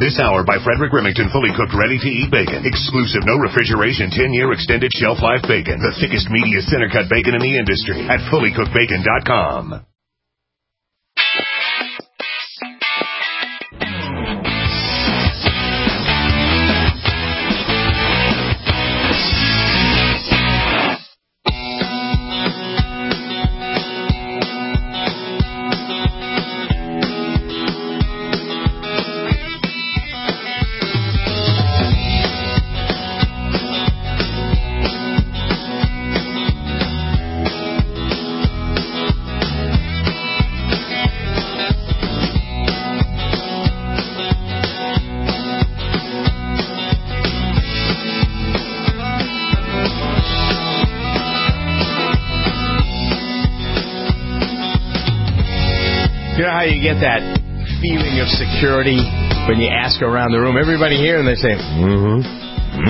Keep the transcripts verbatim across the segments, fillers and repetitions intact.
This hour by Frederick Remington, fully cooked, ready-to-eat bacon. Exclusive, no refrigeration, ten-year extended shelf life bacon. The thickest, meatiest, center-cut bacon in the industry at fully cooked bacon dot com. You know how you get that feeling of security when you ask around the room, everybody here, and they say, mm-hmm,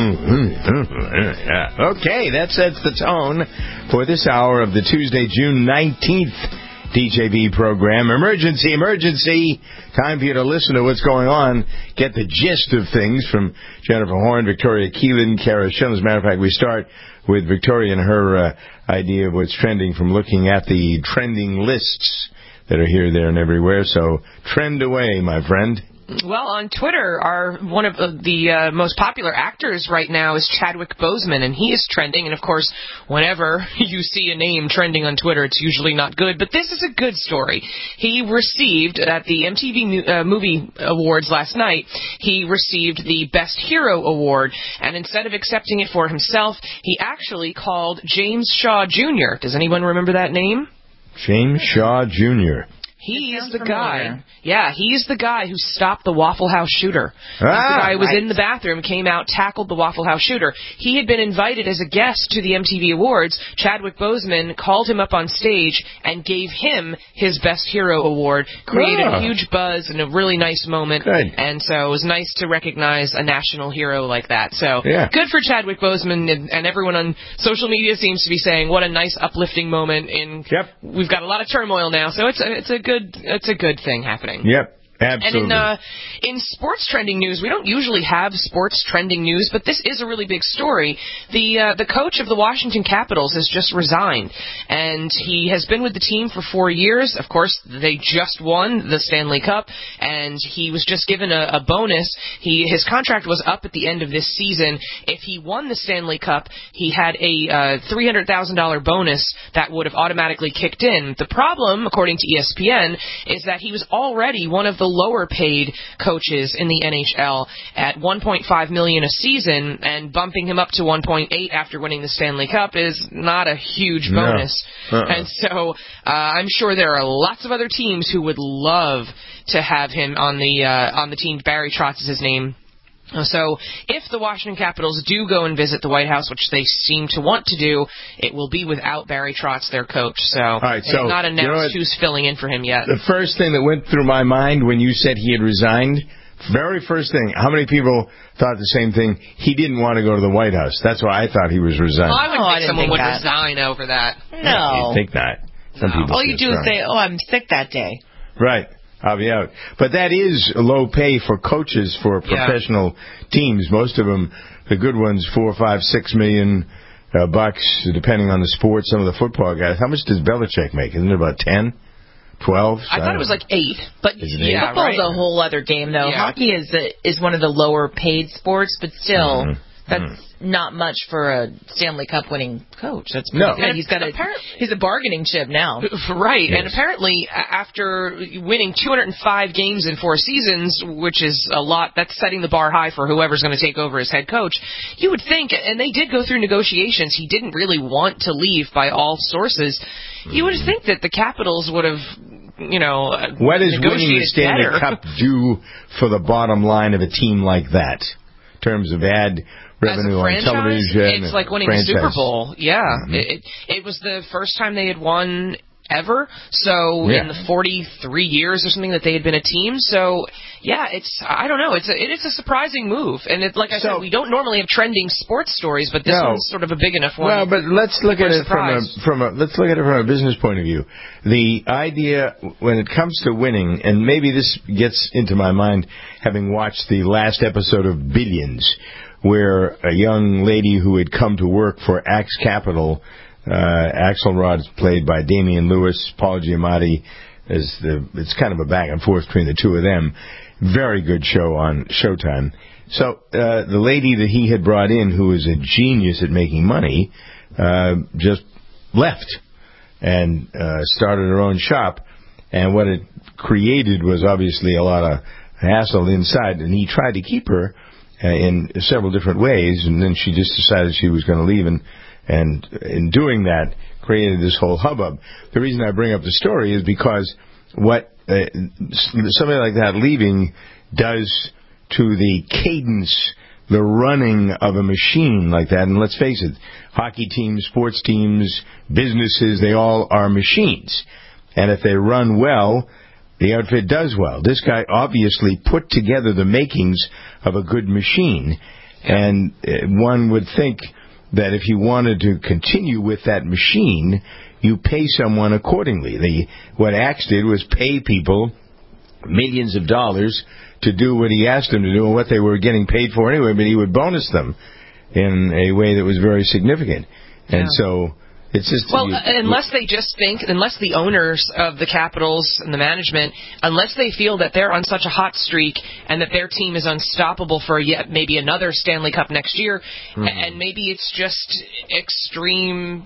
mm-hmm, yeah. Okay, that sets the tone for this hour of the Tuesday, June nineteenth D J B program. Emergency, emergency. Time for you to listen to what's going on. Get the gist of things from Jennifer Horn, Victoria Keelan, Kara Schillen. As a matter of fact, we start with Victoria and her uh, idea of what's trending from looking at the trending lists that are here, there, and everywhere. So trend away, my friend. Well, on Twitter, our one of the uh, most popular actors right now is Chadwick Boseman, and he is trending. And, of course, whenever you see a name trending on Twitter, it's usually not good. But this is a good story. He received, at the M T V uh, Movie Awards last night, he received the Best Hero Award. And instead of accepting it for himself, he actually called James Shaw Junior Does anyone remember that name? James Shaw Junior He is the guy. Yeah, he's the guy who stopped the Waffle House shooter. Ah, he's the guy who was right. in the bathroom, came out, tackled the Waffle House shooter. He had been invited as a guest to the M T V Awards. Chadwick Boseman called him up on stage and gave him his Best Hero Award, created ah. a huge buzz and a really nice moment. Good. And so it was nice to recognize a national hero like that. So yeah. good for Chadwick Boseman, and, and everyone on social media seems to be saying what a nice uplifting moment. In yep. We've got a lot of turmoil now, so it's a, it's a good it's a good thing happening. Yep. Absolutely. And in, uh, in sports trending news, we don't usually have sports trending news, but this is a really big story. The uh, the coach of the Washington Capitals has just resigned, and he has been with the team for four years. Of course, they just won the Stanley Cup, and he was just given a, a bonus. He His contract was up at the end of this season. If he won the Stanley Cup, he had a uh, three hundred thousand dollars bonus that would have automatically kicked in. The problem, according to E S P N, is that he was already one of the lower paid coaches in the N H L at one point five million dollars a season, and bumping him up to one point eight after winning the Stanley Cup is not a huge bonus. No. Uh-uh. And so uh, I'm sure there are lots of other teams who would love to have him on the uh, on the team. Barry Trotz is his name. So if the Washington Capitals do go and visit the White House, which they seem to want to do, it will be without Barry Trotz, their coach. So right, they so, have not announced you know who's filling in for him yet. The first thing that went through my mind when you said he had resigned, very first thing, how many people thought the same thing? He didn't want to go to the White House. That's why I thought he was resigning. Well, I would oh, think I someone think would that. resign over that. No. I think not. Some No. people All you do is say, oh, I'm sick that day. Right. I'll be out. But that is low pay for coaches for professional yeah. teams. Most of them, the good ones, four, five, six million uh, bucks, depending on the sport. Some of the football guys. How much does Belichick make? Isn't it about ten? Twelve? I thought it was like eight. But yeah, football's right? a whole other game, though. Yeah. Hockey is a, is one of the lower paid sports, but still, mm-hmm. that's mm-hmm. not much for a Stanley Cup winning coach. That's pretty no. good. He's got a he's a bargaining chip now. Right. Yes. And apparently, after winning two hundred five games in four seasons, which is a lot, that's setting the bar high for whoever's going to take over as head coach. You would think, and they did go through negotiations, he didn't really want to leave by all sources. You would think that the Capitals would have, you know, what is winning the Stanley better. Cup do for the bottom line of a team like that? In terms of ad revenue on television. It's like winning franchise. the Super Bowl. Yeah. Mm-hmm. It, it was the first time they had won ever. So Yeah. in the forty-three years or something that they had been a team. So yeah, it's I don't know. It's a, it is a surprising move, and it, like I So- said, we don't normally have trending sports stories, but this No. one's sort of a big enough one. Well, but let's look at We're it from a, surprised. from a let's look at it from a business point of view. The idea when it comes to winning, and maybe this gets into my mind having watched the last episode of Billions, where a young lady who had come to work for Axe Capital, uh, Axelrod, played by Damian Lewis, Paul Giamatti, is the it's kind of a back and forth between the two of them. Very good show on Showtime. So uh, the lady that he had brought in, who was a genius at making money, uh, just left and uh, started her own shop. And what it created was obviously a lot of hassle inside. And he tried to keep her uh, in several different ways. And then she just decided she was going to leave. And, and in doing that, created this whole hubbub. The reason I bring up the story is because what uh, somebody like that leaving does to the cadence, the running of a machine like that. And let's face it, hockey teams, sports teams, businesses, they all are machines. And if they run well, the outfit does well. This guy obviously put together the makings of a good machine. And one would think that if you wanted to continue with that machine, you pay someone accordingly. The, what Axe did was pay people millions of dollars to do what he asked them to do and what they were getting paid for anyway, but he would bonus them in a way that was very significant. And Yeah. so it's just... Well, you, uh, unless they just think, unless the owners of the Capitals and the management, unless they feel that they're on such a hot streak and that their team is unstoppable for yet maybe another Stanley Cup next year, mm-hmm. and maybe it's just extreme...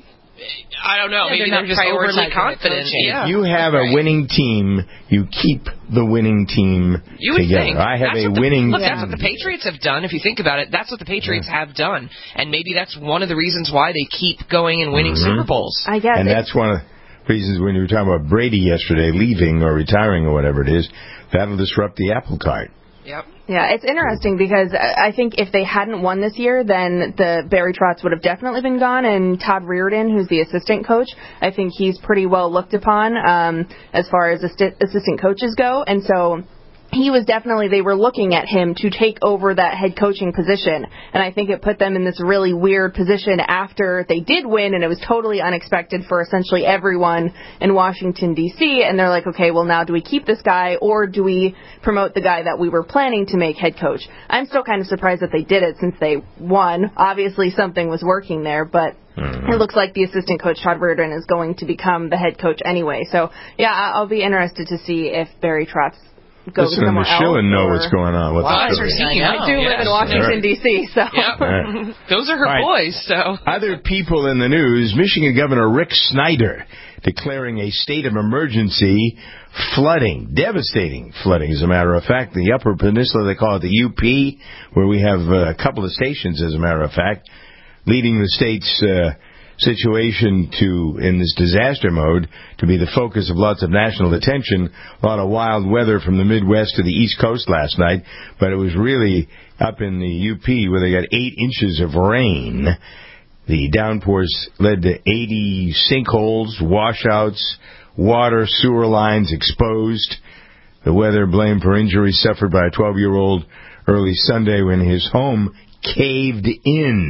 I don't know. Yeah, maybe they're they're, not just overly prioritizing the confident. coaching. Yeah. If you have a winning team, you keep the winning team You would together. think. I have That's a what the, winning look, team. that's what the Patriots have done. If you think about it, that's what the Patriots Yeah. have done, and maybe that's one of the reasons why they keep going and winning Mm-hmm. Super Bowls. I guess. And it's- that's one of the reasons when you were talking about Brady yesterday leaving or retiring or whatever it is, that'll disrupt the apple cart. Yep. Yeah, it's interesting because I think if they hadn't won this year, then the Barry Trotz would have definitely been gone, and Todd Reardon, who's the assistant coach, I think he's pretty well looked upon um, as far as assi- assistant coaches go, and so he was definitely, they were looking at him to take over that head coaching position, and I think it put them in this really weird position after they did win, and it was totally unexpected for essentially everyone in Washington, D C, and they're like, okay, well, now do we keep this guy, or do we promote the guy that we were planning to make head coach? I'm still kind of surprised that they did it since they won. Obviously, something was working there, but Mm-hmm. it looks like the assistant coach, Todd Reardon, is going to become the head coach anyway. So, yeah, I- I'll be interested to see if Barry Trotz goes Listen, somewhere Michelle else. know or- what's going on. What's Wow, the that's story? her I do live in Washington, D C, so. Yep. Right. Those are her All right. boys, so. Other people in the news, Michigan Governor Rick Snyder declaring a state of emergency, flooding, devastating flooding, as a matter of fact. The Upper Peninsula, they call it the U P, where we have a couple of stations, as a matter of fact, leading the state's uh, situation to, in this disaster mode, to be the focus of lots of national attention. A lot of wild weather from the Midwest to the East Coast last night, but it was really up in the U P where they got eight inches of rain. The downpours led to eighty sinkholes, washouts, water, sewer lines exposed. The weather blamed for injuries suffered by a twelve-year-old early Sunday when his home caved in.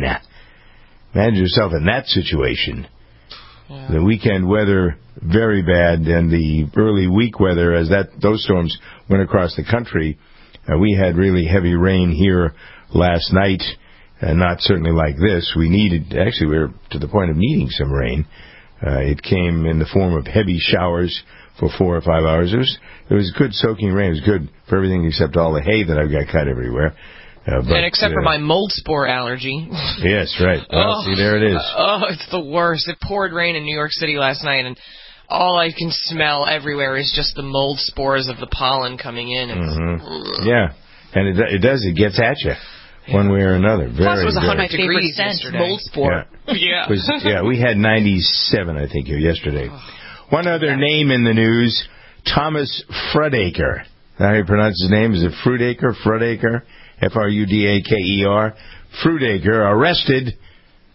Imagine yourself in that situation. Yeah. The weekend weather, very bad, and the early week weather, as that those storms went across the country, uh, we had really heavy rain here last night, and not certainly like this. We needed, actually, we were to the point of needing some rain. Uh, it came in the form of heavy showers for four or five hours. It was, it was good soaking rain. It was good for everything except all the hay that I've got cut everywhere. Uh, but, and except uh, for my mold spore allergy. Yes, right. Well, oh, see, there it is. Oh, it's the worst. It poured rain in New York City last night, and all I can smell everywhere is just the mold spores of the pollen coming in. It's, mm-hmm. Yeah, and it, it does. It gets at you one way or another. Very, Plus, it was one hundred very, degrees scent, yesterday. mold spore. Yeah. Yeah. It was, yeah, we had ninety-seven, I think, here yesterday. One other name in the news, Thomas Frudaker. How do you pronounce his name? Is it Frudaker? Frudaker? F R U D A K E R. Frudaker arrested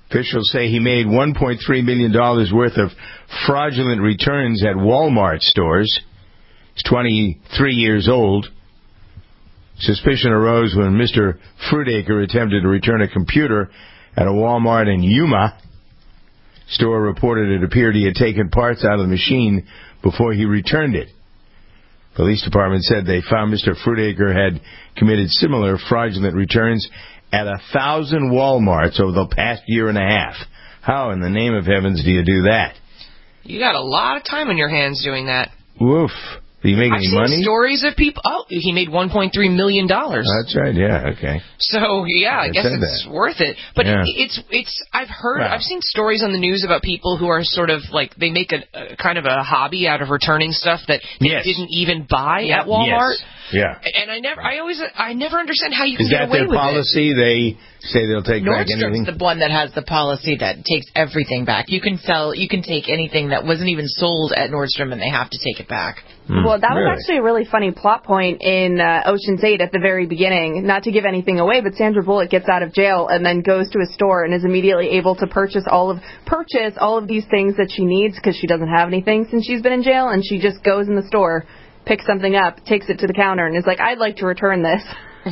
Officials say he made one point three million dollars worth of fraudulent returns at Walmart stores. He's twenty-three years old. Suspicion arose when Mister Fruitacre attempted to return a computer at a Walmart in Yuma. Store reported it appeared he had taken parts out of the machine before he returned it. Police department said they found Mister Fruitacre had committed similar fraudulent returns at a thousand Walmarts over the past year and a half. How in the name of heavens do you do that? You got a lot of time on your hands doing that. Woof. Do you make I've any seen money? stories of people. Oh, he made one point three million dollars. That's right. Yeah. Okay. So yeah, I, I guess said it's that. worth it. But Yeah. it, it's it's. I've heard. Wow. I've seen stories on the news about people who are sort of like they make a, a kind of a hobby out of returning stuff that they Yes. didn't even buy at Walmart. Yes. Yeah. And I never. I always. I never understand how you can Is get that away their with policy? They say they'll take back anything? Nordstrom's the one that has the policy that takes everything back. You can sell, you can take anything that wasn't even sold at Nordstrom, and they have to take it back. Hmm. Well, that Really? was actually a really funny plot point in uh, Ocean's eight at the very beginning. Not to give anything away, but Sandra Bullock gets out of jail and then goes to a store and is immediately able to purchase all of purchase all of these things that she needs because she doesn't have anything since she's been in jail, and she just goes in the store, picks something up, takes it to the counter, and is like, "I'd like to return this." So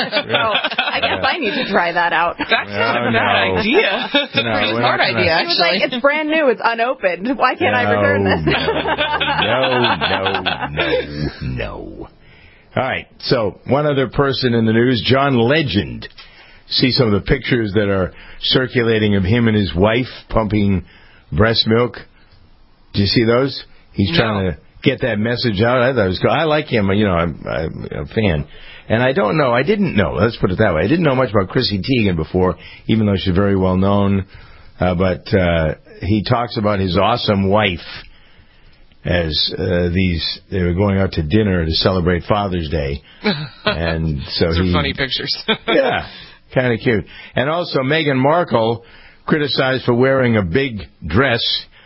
I guess I need to try that out. That's No, not a no. bad idea. That's a No, pretty we're smart not gonna- idea, She was like, actually. "It's brand new. It's unopened. Why can't I return this?" No, no, no, no. All right, so one other person in the news, John Legend. See some of the pictures that are circulating of him and his wife pumping breast milk. Do you see those? He's No. trying to get that message out. I thought it was cool. I like him. You know, I'm, I'm a fan. And I don't know. I didn't know. Let's put it that way. I didn't know much about Chrissy Teigen before, even though she's very well known. Uh, but uh, he talks about his awesome wife as uh, these they were going out to dinner to celebrate Father's Day, and so Those he, are funny pictures. yeah, kind of cute. And also Meghan Markle criticized for wearing a big dress.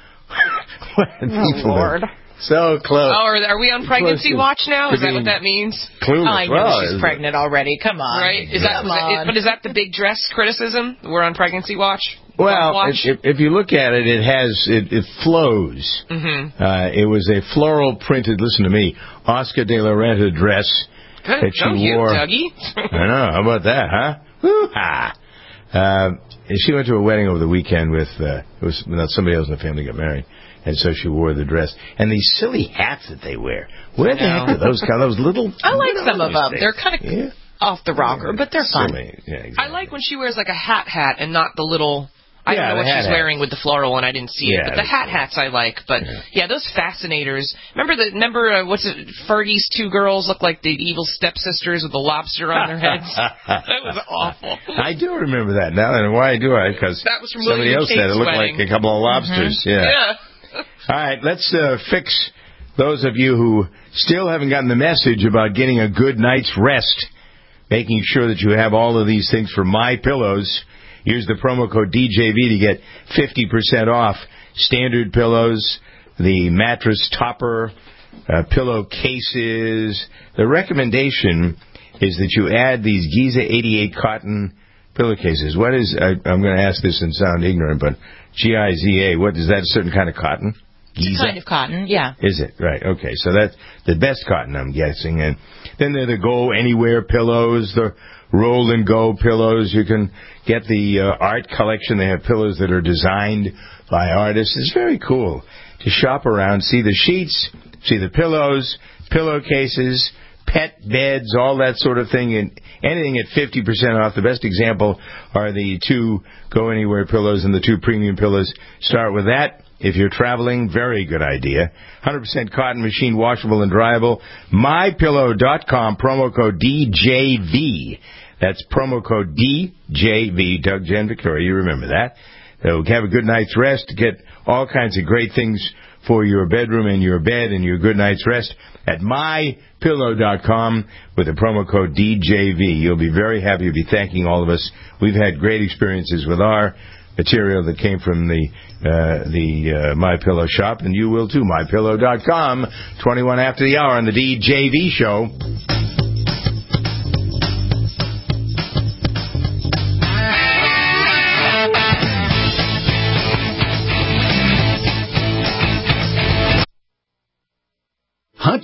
Oh, Lord. So close. Oh, are, are we on pregnancy Close to- watch now? Is to that what being that means? Clueless. I know Well, she's is it- pregnant already. Come on. Right? Is that, Come is that- on. but is that the big dress criticism? We're on pregnancy watch? Well, watch? if, if you look at it, it has it, it flows. Mm-hmm. Uh, it was a floral printed. Listen to me, Oscar de la Renta dress Good. that she Go you, wore. Dougie. I know. How about that, huh? Woo-ha. Uh, and she went to a wedding over the weekend with uh, it was not somebody else in the family got married, and so she wore the dress and these silly hats that they wear. Where the heck are those? Kind of those little. I like what some are of those them. things? They're kind of Yeah. off the rocker, but they're fun. Silly. Yeah, exactly. I like when she wears like a hat hat and not the little... I Yeah, don't know the what hat she's hat. wearing with the floral one. I didn't see Yeah, it, but the that's hat cool. hats I like. But Yeah. yeah, those fascinators. Remember the remember uh, what's it? Fergie's two girls look like the evil stepsisters with the lobster on their heads. That was awful. I do remember that now, and why do I? Because That was from somebody William else said it Kate's looked wedding. like a couple of lobsters. Yeah. Yeah. All right, let's uh, fix those of you who still haven't gotten the message about getting a good night's rest, making sure that you have all of these things for My Pillows. Use the promo code D J V to get fifty percent off standard pillows, the mattress topper, uh, pillow cases. The recommendation is that you add these Giza eighty-eight cotton pillowcases. What is, I, I'm going to ask this and sound ignorant, but G I Z A, what is that, a certain kind of cotton? It's Giza? a kind of cotton, yeah. Is it? Right, okay. So that's the best cotton, I'm guessing. And then there are the Go Anywhere pillows, the Roll and Go pillows. You can get the uh, art collection. They have pillows that are designed by artists. It's very cool to shop around, see the sheets, see the pillows, pillowcases, pet beds, all that sort of thing, and anything at fifty percent off. The best example are the two Go Anywhere pillows and the two premium pillows. Start with that. If you're traveling, very good idea. one hundred percent cotton, machine washable and dryable. my pillow dot com, promo code D J V. That's promo code D J V. Doug, Jen, Victoria, you remember that. So have a good night's rest. Get all kinds of great things for your bedroom and your bed and your good night's rest at my pillow dot com with the promo code D J V. You'll be very happy. You'll be thanking all of us. We've had great experiences with our material that came from the uh, the uh, My Pillow shop, and you will too. my pillow dot com, twenty-one after the hour on the D J V show.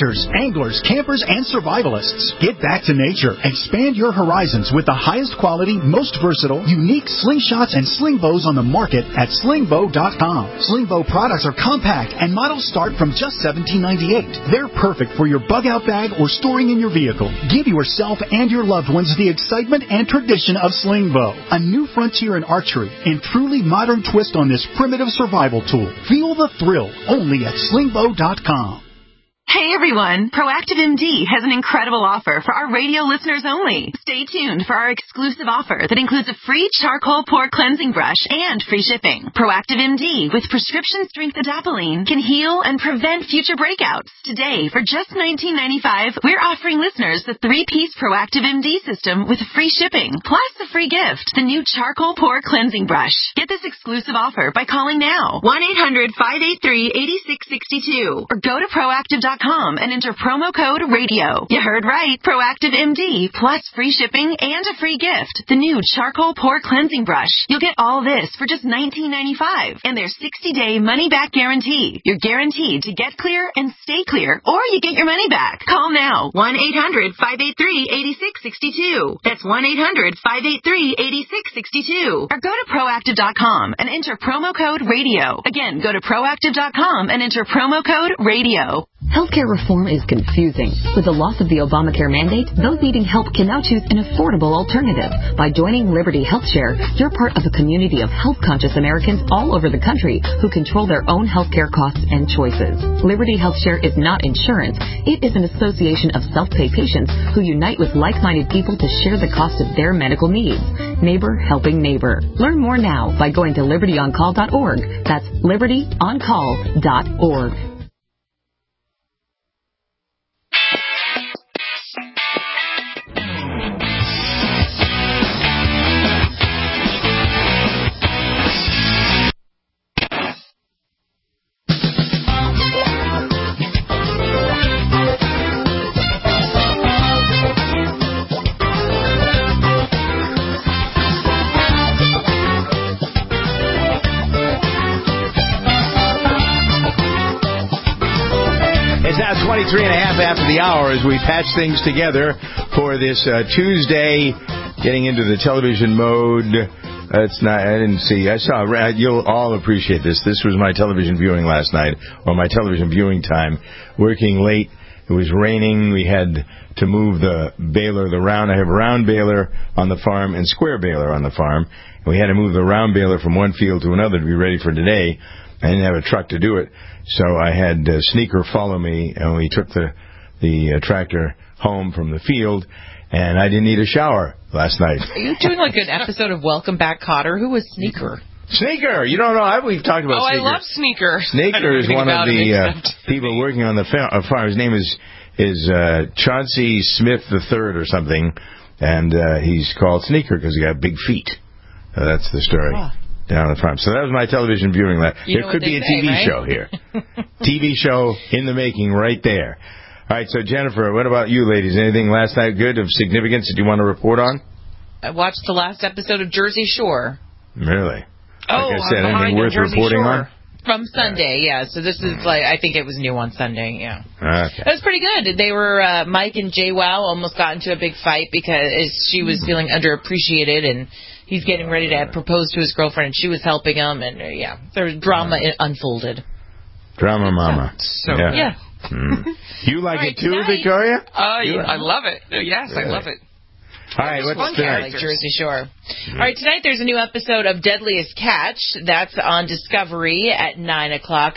hunters, anglers, campers, and survivalists. Get back to nature. Expand your horizons with the highest quality, most versatile, unique slingshots and sling bows on the market at sling bow dot com. Sling bow products are compact and models start from just seventeen ninety-eight. They're perfect for your bug out bag or storing in your vehicle. Give yourself and your loved ones the excitement and tradition of sling bow, a new frontier in archery and truly modern twist on this primitive survival tool. Feel the thrill only at sling bow dot com. Hey everyone, Proactive M D has an incredible offer for our radio listeners only. Stay tuned for our exclusive offer that includes a free charcoal pore cleansing brush and free shipping. Proactive M D with prescription strength adapalene can heal and prevent future breakouts. Today, for just nineteen ninety-five dollars, we're offering listeners the three-piece Proactive M D system with free shipping, plus a free gift, the new charcoal pore cleansing brush. Get this exclusive offer by calling now, one eight hundred, five eight three, eight six six two, or go to proactive dot com and enter promo code radio. You heard right. Proactive M D plus free shipping and a free gift. The new charcoal pore cleansing brush. You'll get all this for just nineteen ninety-five dollars and their sixty day money back guarantee. You're guaranteed to get clear and stay clear, or you get your money back. Call now. one eight hundred, five eight three, eight six six two. That's one eight hundred, five eight three, eight six six two. Or go to proactive dot com and enter promo code radio. Again, go to proactive dot com and enter promo code radio. Healthcare reform is confusing. With the loss of the Obamacare mandate, those needing help can now choose an affordable alternative. By joining Liberty HealthShare, you're part of a community of health-conscious Americans all over the country who control their own healthcare costs and choices. Liberty HealthShare is not insurance. It is an association of self-pay patients who unite with like-minded people to share the cost of their medical needs. Neighbor helping neighbor. Learn more now by going to liberty on call dot org. That's liberty on call dot org. twenty-three and a half after the hour as we patch things together for this uh, Tuesday, getting into the television mode. It's not. I didn't see. I saw. You'll all appreciate this. This was my television viewing last night, or my television viewing time. Working late. It was raining. We had to move the baler, the round. I have a round baler on the farm and square baler on the farm. And we had to move the round baler from one field to another to be ready for today. I didn't have a truck to do it, so I had uh, Sneaker follow me, and we took the the uh, tractor home from the field, and I didn't need a shower last night. Are you doing like an episode of Welcome Back, Kotter? Who was Sneaker? Sneaker! You don't know. I, we've talked about oh, Sneaker. Oh, I love Sneaker. Sneaker is one of the uh, people working on the farm. His name is is uh, Chauncey Smith the Third or something, and uh, he's called Sneaker because he got big feet. Uh, that's the story. Oh. Down on the farm. So that was my television viewing. You there could be a say, T V right? show here. T V show in the making right there. All right, so Jennifer, what about you ladies? Anything last night good of significance that you want to report on? I watched the last episode of Jersey Shore. Really? Oh, like I said, I'm anything worth Jersey reporting Shore. on? From Sunday, yeah. So this is like, I think it was new on Sunday, yeah. Okay. It was pretty good. They were, uh, Mike and JWoww almost got into a big fight because she was feeling underappreciated, and he's getting ready to propose to his girlfriend, and she was helping him, and uh, yeah, there was drama it unfolded. Drama mama. So, yeah. yeah. Mm. You like right, it too, tonight, Victoria? Uh, yeah, I love it. Yes, really? I love it. All right, what's fun tonight? Like Jersey Shore. Mm-hmm. All right, tonight there's a new episode of Deadliest Catch. That's on Discovery at nine o'clock.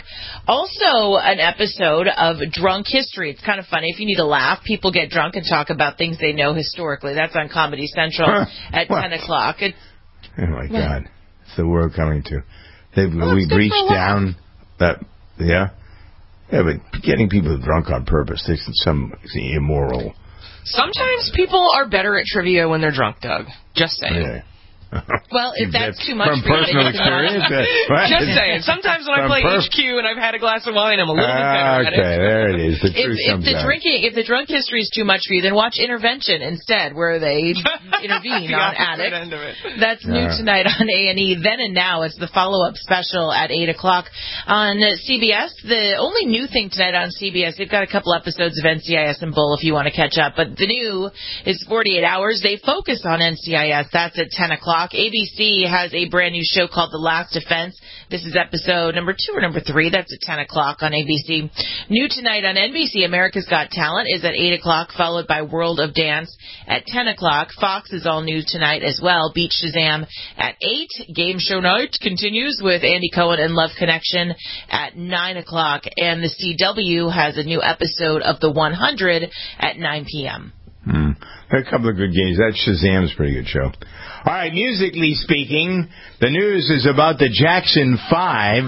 Also, an episode of Drunk History. It's kind of funny. If you need a laugh, people get drunk and talk about things they know historically. That's on Comedy Central huh. at what? ten o'clock. It, oh, my what? God. It's the world coming to. They've, well, we've reached down that, yeah? Yeah, but getting people drunk on purpose, this is some immoral. Sometimes people are better at trivia when they're drunk, Doug. Just saying. Yeah. Well, if that's too much from for you, personal then you can experience. watch- uh, Just saying. Sometimes when I From play perf- H Q and I've had a glass of wine, I'm a little bit better at it. Okay, there it is. The If, truth if comes the out. drinking, if the drunk history is too much for you, then watch Intervention instead, where they intervene The on opposite addicts. end of it. That's new Yeah. tonight on A and E. Then and Now, it's the follow-up special at eight o'clock on C B S. The only new thing tonight on C B S, they've got a couple episodes of N C I S and Bull if you want to catch up, but the new is forty-eight hours. They focus on N C I S. That's at ten o'clock. A B C has a brand new show called The Last Defense. This is episode number two or number three. That's at ten o'clock on A B C. New tonight on N B C, America's Got Talent is at eight o'clock, followed by World of Dance at ten o'clock. Fox is all new tonight as well. Beat Shazam at eight. Game Show Night continues with Andy Cohen and Love Connection at nine o'clock. And the C W has a new episode of The one hundred at nine p.m. Hmm. There are a couple of good games. That Shazam's a pretty good show. All right, musically speaking, the news is about the Jackson Five.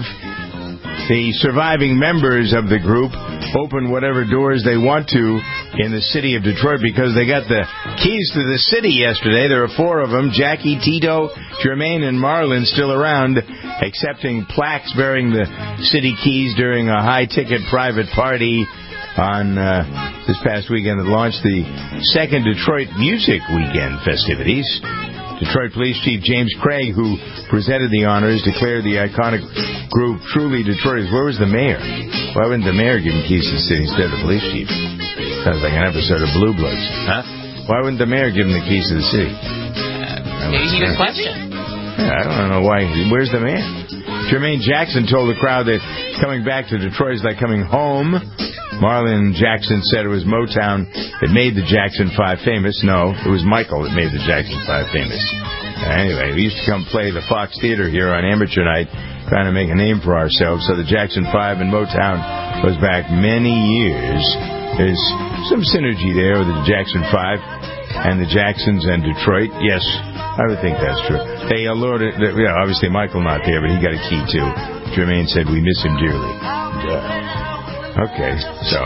The surviving members of the group open whatever doors they want to in the city of Detroit because they got the keys to the city yesterday. There are four of them, Jackie, Tito, Jermaine, and Marlon, still around, accepting plaques bearing the city keys during a high-ticket private party on uh, this past weekend that launched the second Detroit Music Weekend festivities. Detroit Police Chief James Craig, who presented the honors, declared the iconic group truly Detroiters. Where was the mayor? Why wouldn't the mayor give him keys to the city instead of the police chief? Sounds like an episode of Blue Bloods. Huh? Why wouldn't the mayor give him the keys to the city? Uh, maybe he was question. Yeah, I don't know why. Where's the mayor? Jermaine Jackson told the crowd that coming back to Detroit is like coming home. Marlon Jackson said it was Motown that made the Jackson Five famous. No, it was Michael that made the Jackson Five famous. Anyway, we used to come play the Fox Theater here on Amateur Night, trying to make a name for ourselves. So the Jackson Five and Motown goes back many years. There's some synergy there with the Jackson Five and the Jacksons and Detroit. Yes, I would think that's true. They allured it. Yeah, obviously Michael not there, but he got a key too. Jermaine said we miss him dearly. Duh. Okay, so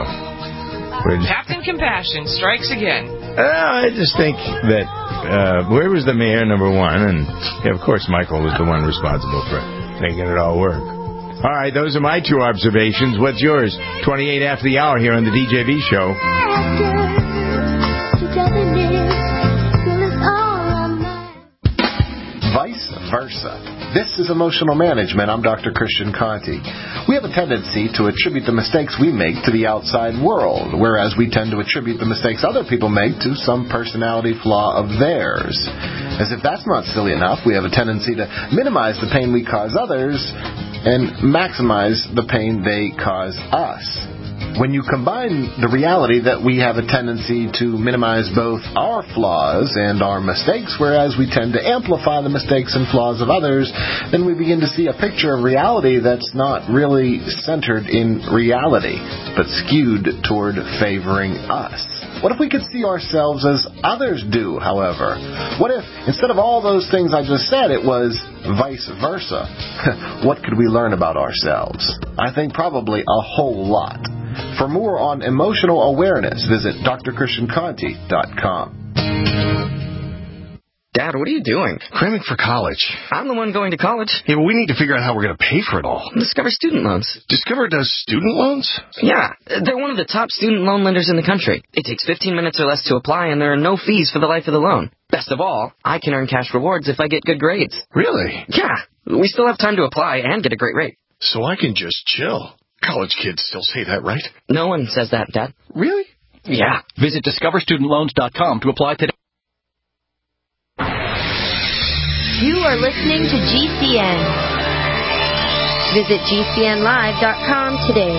Captain Compassion strikes again. Uh, I just think that uh, where was the mayor, number one, and yeah, of course Michael was the one responsible for making it all work. All right, those are my two observations. What's yours? twenty-eight after the hour here on the D J V show. Vice versa. This is Emotional Management. I'm Doctor Christian Conti. We have a tendency to attribute the mistakes we make to the outside world, whereas we tend to attribute the mistakes other people make to some personality flaw of theirs. As if that's not silly enough, we have a tendency to minimize the pain we cause others and maximize the pain they cause us. When you combine the reality that we have a tendency to minimize both our flaws and our mistakes, whereas we tend to amplify the mistakes and flaws of others, then we begin to see a picture of reality that's not really centered in reality, but skewed toward favoring us. What if we could see ourselves as others do, however? What if, instead of all those things I just said, it was vice versa? What could we learn about ourselves? I think probably a whole lot. For more on emotional awareness, visit d r christian conti dot com. Dad, what are you doing? Cramming for college. I'm the one going to college. Yeah, but we need to figure out how we're going to pay for it all. Discover Student Loans. Discover does student loans? Yeah, they're one of the top student loan lenders in the country. It takes fifteen minutes or less to apply, and there are no fees for the life of the loan. Best of all, I can earn cash rewards if I get good grades. Really? Yeah, we still have time to apply and get a great rate. So I can just chill. College kids still say that, right? No one says that, Dad. Really? Yeah. Visit discover student loans dot com to apply today. You are listening to G C N. Visit G C N live dot com today.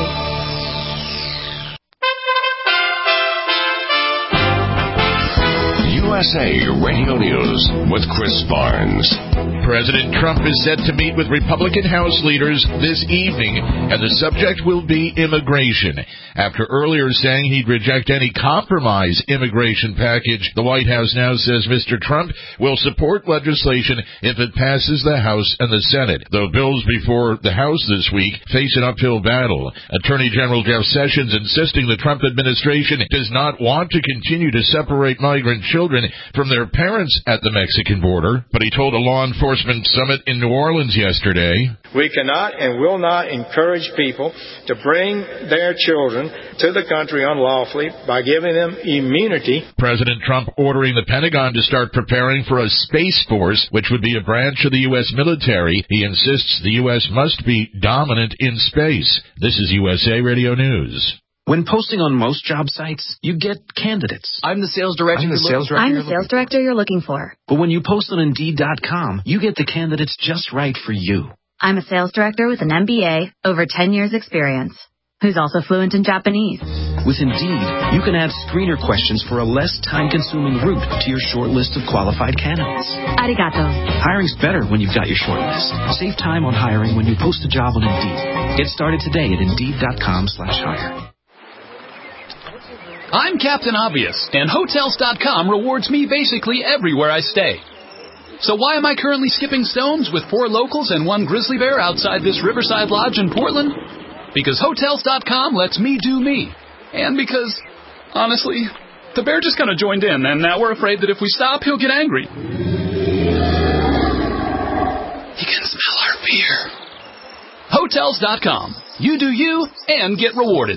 U S A Radio News with Chris Barnes. President Trump is set to meet with Republican House leaders this evening, and the subject will be immigration. after earlier saying he'd reject any compromise immigration package. The White House now says Mister Trump will support legislation if it passes the House and the Senate, though bills before the House this week face an uphill battle. Attorney General Jeff Sessions insisting the Trump administration does not want to continue to separate migrant children from their parents at the Mexican border, but he told a law enforcement summit in New Orleans yesterday, "We cannot and will not encourage people to bring their children to the country unlawfully by giving them immunity." President Trump ordering the Pentagon to start preparing for a Space Force, which would be a branch of the U S military. He insists the U S must be dominant in space. This is U S A Radio News. When posting on most job sites, you get candidates. I'm the sales director. I'm the sales director. I'm the sales director you're looking for. But when you post on Indeed dot com, you get the candidates just right for you. I'm a sales director with an M B A, over ten years experience, who's also fluent in Japanese. With Indeed, you can add screener questions for a less time-consuming route to your short list of qualified candidates. Arigato. Hiring's better when you've got your short list. Save time on hiring when you post a job on Indeed. Get started today at Indeed dot com slash hire. I'm Captain Obvious, and Hotels dot com rewards me basically everywhere I stay. So why am I currently skipping stones with four locals and one grizzly bear outside this Riverside Lodge in Portland? Because Hotels dot com lets me do me. And because, honestly, the bear just kind of joined in, and now we're afraid that if we stop, he'll get angry. He can smell our beer. Hotels dot com. You do you, and get rewarded.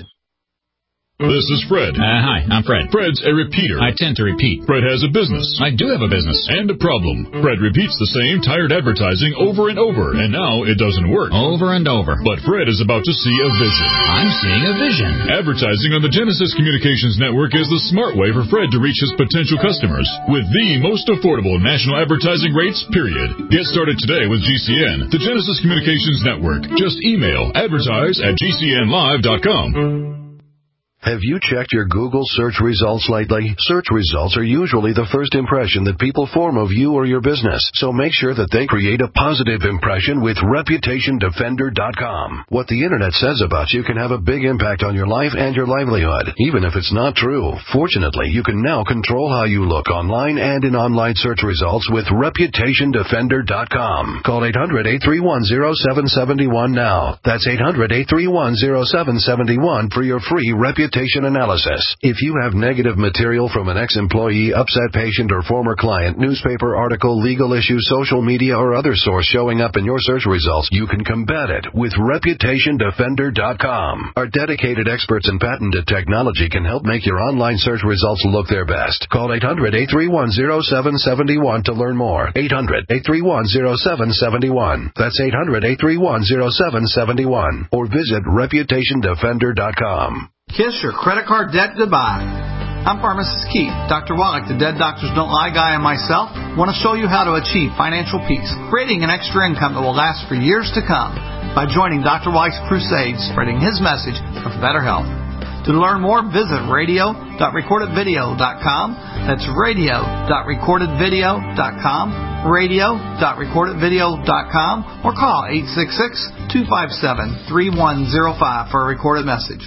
This is Fred. Uh, hi, I'm Fred. Fred's a repeater. I tend to repeat. Fred has a business. I do have a business. And a problem. Fred repeats the same tired advertising over and over, and now it doesn't work. Over and over. But Fred is about to see a vision. I'm seeing a vision. Advertising on the Genesis Communications Network is the smart way for Fred to reach his potential customers with the most affordable national advertising rates, period. Get started today with G C N, the Genesis Communications Network. Just email advertise at G C N live dot com. Have you checked your Google search results lately? Search results are usually the first impression that people form of you or your business, so make sure that they create a positive impression with Reputation Defender dot com. What the Internet says about you can have a big impact on your life and your livelihood, even if it's not true. Fortunately, you can now control how you look online and in online search results with Reputation Defender dot com. Call eight hundred, eight three one, zero seven seven one now. That's eight hundred, eight three one, zero seven seven one for your free Reputation analysis. If you have negative material from an ex-employee, upset patient, or former client, newspaper article, legal issue, social media, or other source showing up in your search results, you can combat it with Reputation Defender dot com. Our dedicated experts in patented technology can help make your online search results look their best. Call eight hundred, eight three one, zero seven seven one to learn more. eight hundred, eight three one, zero seven seven one. That's eight hundred, eight three one, zero seven seven one. Or visit Reputation Defender dot com. Kiss your credit card debt goodbye. I'm Pharmacist Keith. Doctor Wallach, the Dead Doctors Don't Lie guy, and myself want to show you how to achieve financial peace, creating an extra income that will last for years to come by joining Doctor Wallach's crusade, spreading his message of better health. To learn more, visit radio dot recorded video dot com. That's radio dot recorded video dot com, radio dot recorded video dot com, or call eight six six, two five seven, three one zero five for a recorded message.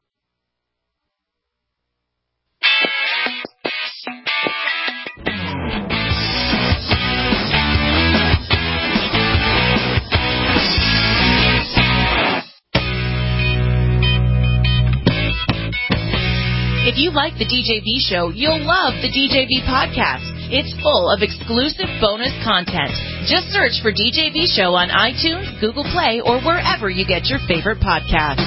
If you like the D J V show, you'll love the D J V podcast. It's full of exclusive bonus content. Just search for D J V show on iTunes, Google Play, or wherever you get your favorite podcasts.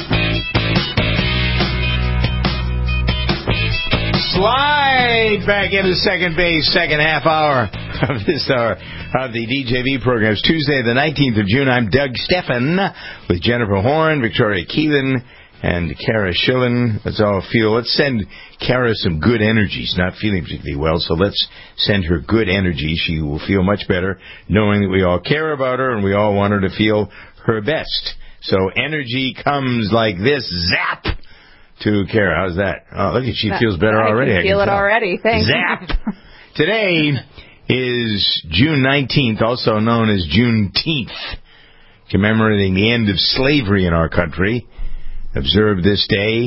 Slide back into second base, second half hour of this hour of the D J V program. It's Tuesday, the nineteenth of June. I'm Doug Steffen with Jennifer Horn, Victoria Keelan, and Kara Schillen. Let's all feel, let's send Kara some good energy. She's not feeling particularly well, so let's send her good energy. She will feel much better knowing that we all care about her and we all want her to feel her best. So energy comes like this, zap, to Kara. How's that? Oh, look at, she feels better I already. Can I feel can it tell. already. Thanks. Zap. Today is June nineteenth, also known as Juneteenth, commemorating the end of slavery in our country. Observed this day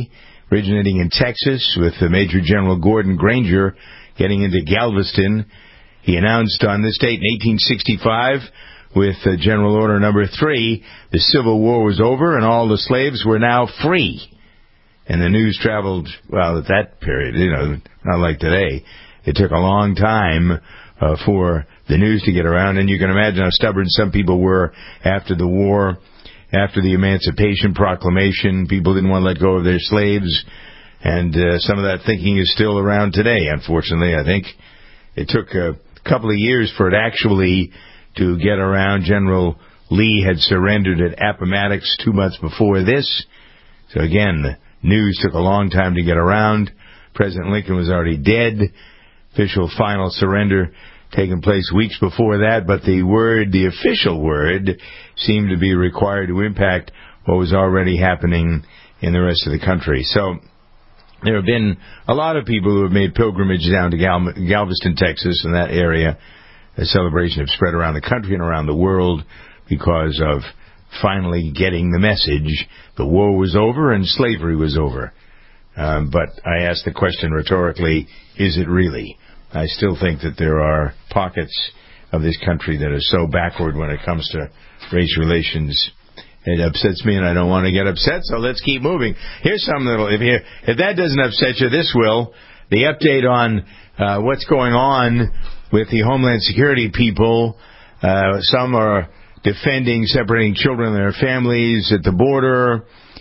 originating in Texas with the Major General Gordon Granger getting into Galveston. He announced on this date in eighteen sixty-five, with uh, General Order Number Three, the Civil War was over and all the slaves were now free. And the news traveled, well, at that period, you know, not like today. It took a long time uh, for the news to get around, and you can imagine how stubborn some people were after the war, after the Emancipation Proclamation. People didn't want to let go of their slaves, and uh, some of that thinking is still around today, unfortunately. I think it took a couple of years for it actually to get around. General Lee had surrendered at Appomattox two months before this. So again, the news took a long time to get around. President Lincoln was already dead. Official final surrender taking place weeks before that, but the word, the official word, seemed to be required to impact what was already happening in the rest of the country. So there have been a lot of people who have made pilgrimage down to Gal- Galveston, Texas, and that area. The celebration have spread around the country and around the world because of finally getting the message. The war was over and slavery was over. Um, but I ask the question rhetorically, is it really? I still think that there are pockets of this country that are so backward when it comes to race relations. It upsets me, and I don't want to get upset, so let's keep moving. Here's something that'll, if, you, if that doesn't upset you, this will. The update on uh, what's going on with the Homeland Security people. Uh, some are defending separating children and their families at the border.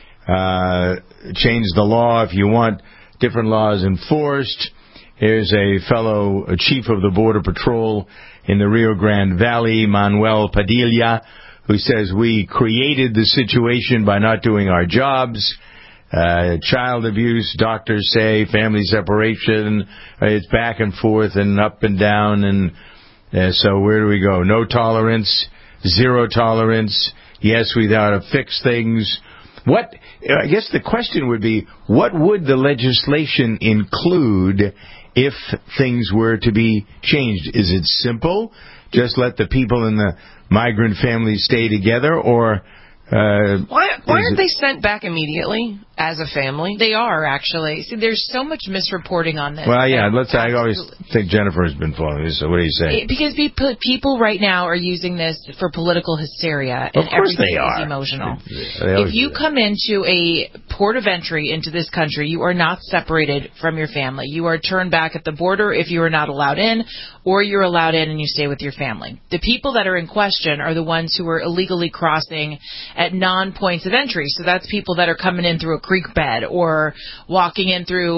Uh, change the law if you want different laws enforced. Here's a fellow a chief of the Border Patrol in the Rio Grande Valley, Manuel Padilla, who says we created the situation by not doing our jobs. Uh, child abuse, doctors say, family separation, uh, it's back and forth and up and down, and uh, so where do we go? No tolerance, zero tolerance, yes, we ought to fix things. What, I guess the question would be, what would the legislation include if things were to be changed? Is it simple? Just let the people in the migrant families stay together, or uh, why, why aren't they sent back immediately as a family? They are, actually. See, there's so much misreporting on this. Well, yeah, let's. I always think Jennifer's been following this, so what do you say? It, because people, people right now are using this for political hysteria, and of course everything they are. is emotional. They if you come into a port of entry into this country, you are not separated from your family. You are turned back at the border if you are not allowed in, or you're allowed in and you stay with your family. The people that are in question are the ones who are illegally crossing at non-points of entry. So that's people that are coming in through a creek bed or walking in through